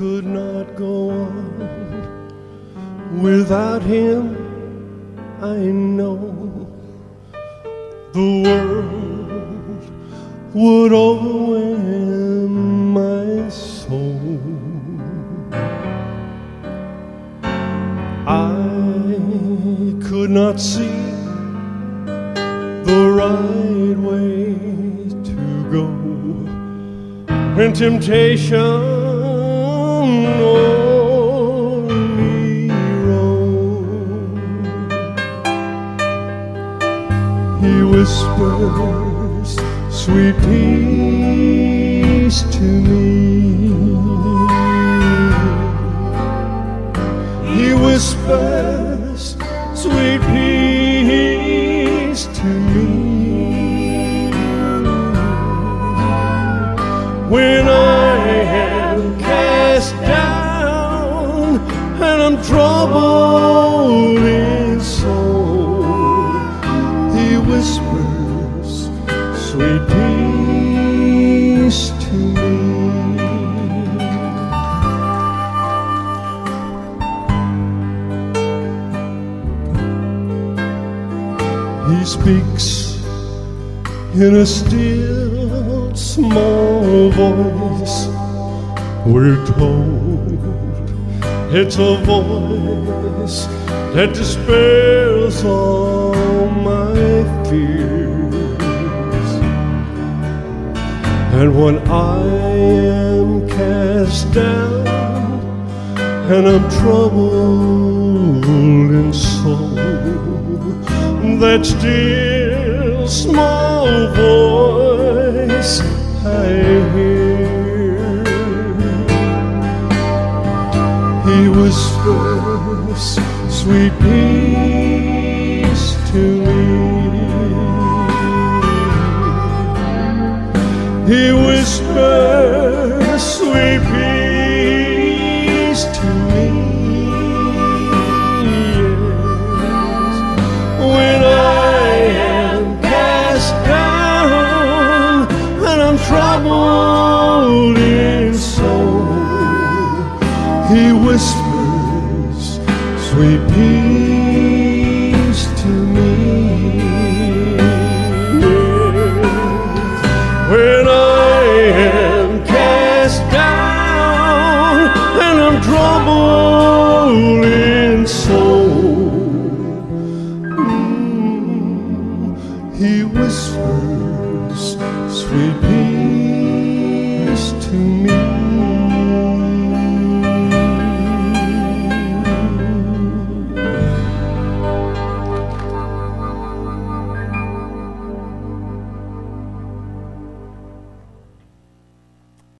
could not go on without him. I know the world would overwhelm my soul. I could not see the right way to go when temptation o'er me roamed. He whispers sweet peace to me. He whispers sweet peace to me. When I am cast down and I'm troubled in soul, he whispers sweet peace to me. He speaks in a still small voice. We're told it's a voice that dispels all my fears. And when I am cast down and I'm troubled in soul, that still small voice I hear, he whispers sweet peace to me. He whispers sweet peace to me. When I am cast down and I'm troubled in soul, he whispers sweet peace to me. When I am cast down and I'm troubled in soul, he whispers sweet peace to me.